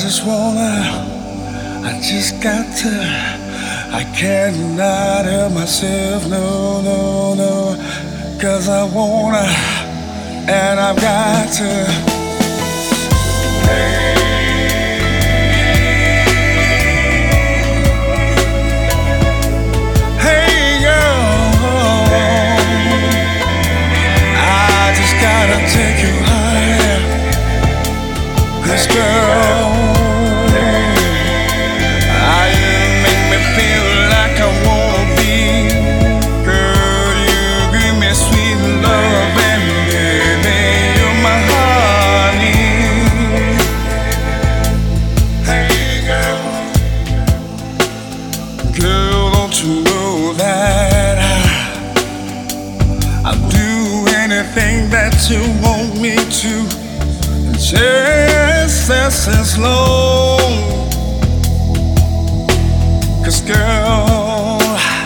I just got to, I cannot help myself, no, no, no, 'cause I wanna, and I've got to. Hey girl, I just gotta take you higher, 'cause girl, that you want me to, just as long, 'cause girl,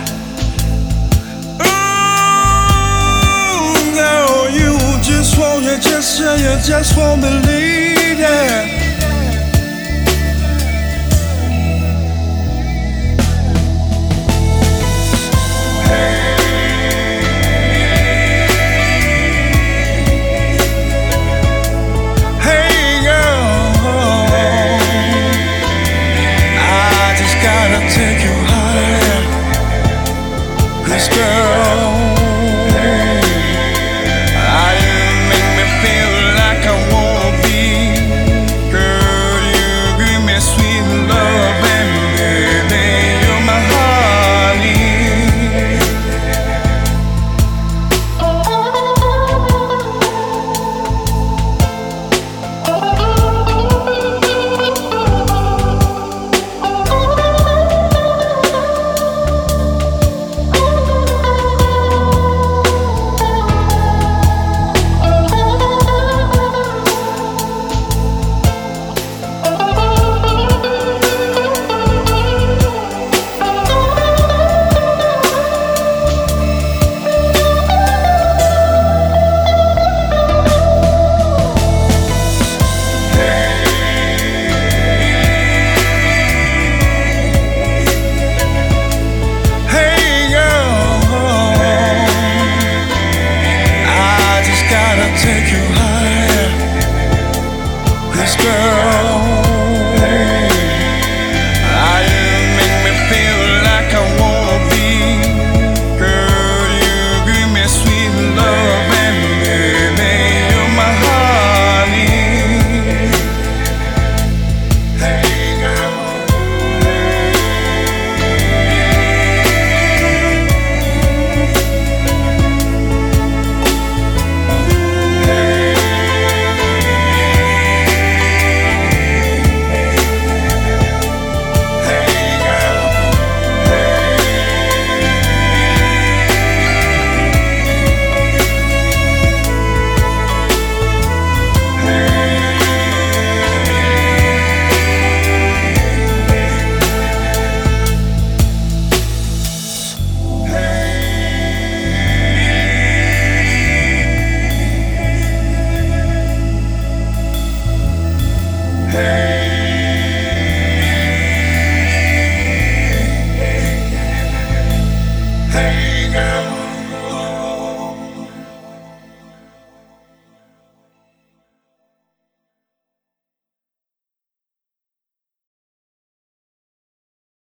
girl, you just won't believe it. Take you higher, 'cause girl,